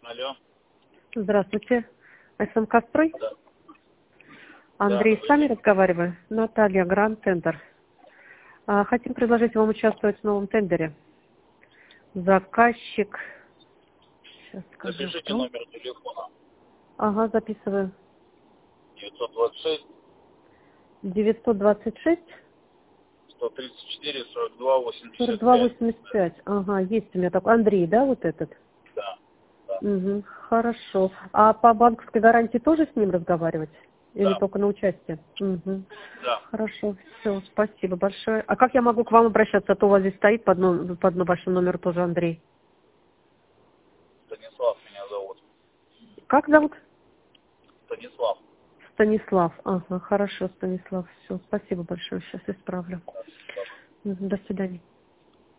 Алло. Здравствуйте. СМК «Строй». Да. Андрей, Да, с вами разговариваю. Наталья, Гранд Тендер. Хотим предложить вам участвовать в новом тендере. Заказчик... Сейчас скажу, запишите кто. номер телефона. Ага, записываю. 926 926 134 42 42 85. 85. Ага, есть у меня такой. Андрей, да, вот этот? Да. Да. Угу, хорошо. А по банковской гарантии тоже с ним разговаривать? Или Да. только на участие? Угу. Да. Хорошо, все, спасибо большое. А как я могу к вам обращаться? А то у вас здесь стоит по вашему номеру тоже Андрей. Станислав меня зовут. Как зовут? Станислав. Станислав. Ага, хорошо, Станислав. Все, спасибо большое. Сейчас исправлю. Мгм, до свидания.